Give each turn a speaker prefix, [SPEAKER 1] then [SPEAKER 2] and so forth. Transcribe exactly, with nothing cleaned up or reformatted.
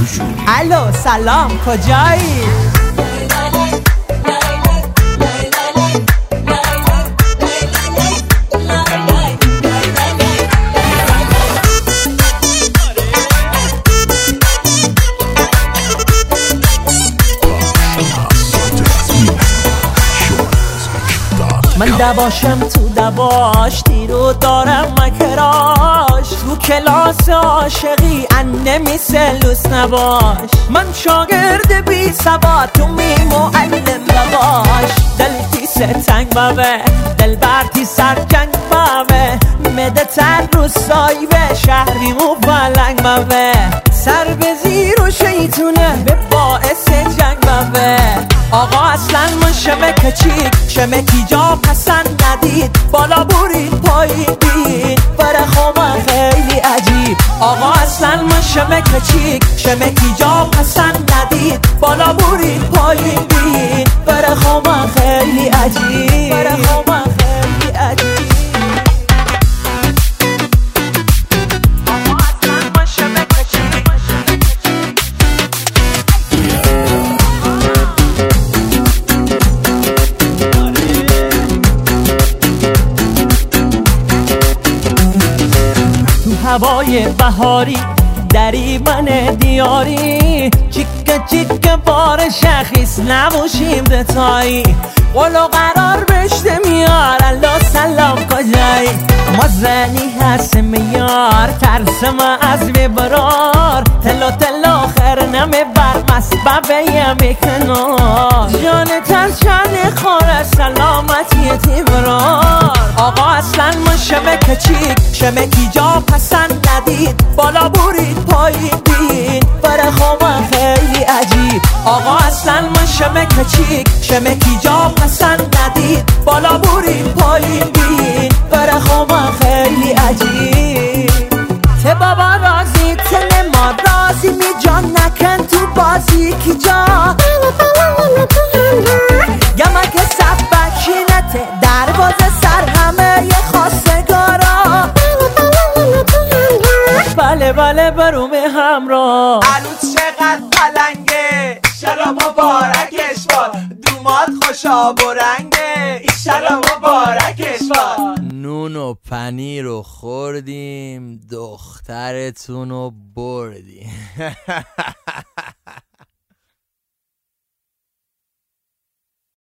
[SPEAKER 1] الو سلام کجایی؟ من دباشم تو دباش تیرو دارم مکراش تو کلاس عاشقی انمی سلوس نباش من شاگرد بی سواد تو می معلم نباش دل تی ستنگ بابه دل برتی سرکنگ بابه مده تر رو سایبه شهری مو بلنگ بابه سر به زیر و شیطونه به باعث جنگ بابه آقا اصلا من شمک چیک شمکی جا پسند ندید بالا برید پایین بید برخو من خیلی عجیب آقا اصلا من شمک چیک شمکی جا پسند ندید بالا برید پایین بید برخو من خیلی عجیب برخو من خیلی عجیب هوای بهاری دری من دیاری چیک چیک بار شخیص نباشیم دتایی قول و قرار بشته میار الله سلام کجایی ما زنی هست میار ترسم از ببرار تلا تلا آخر نمه بر مسببه یمی کنار جان ترچن خور سلامتی تیبرار آقا اصلا من شمک چیک شمکی جا پسند ندید بالا برید پایین بید برخو من خیلی عجیب آقا اصلا من شمک چیک شمکی جا پسند ندید بالا برید پایین بید برخو من خیلی عجیب ته بابا رازی ته ما رازی می جان نکن تو بازی کی جا گمک سبکینته دروازه سر همه ی خواستگارا بله بله بروم همراه
[SPEAKER 2] عروس چقدر پلنگه ایشالا مبارکش باد دومات خوشا برنگه ایشالا مبارکش باد
[SPEAKER 3] نون و پنیر رو خوردیم دخترتون رو بردیم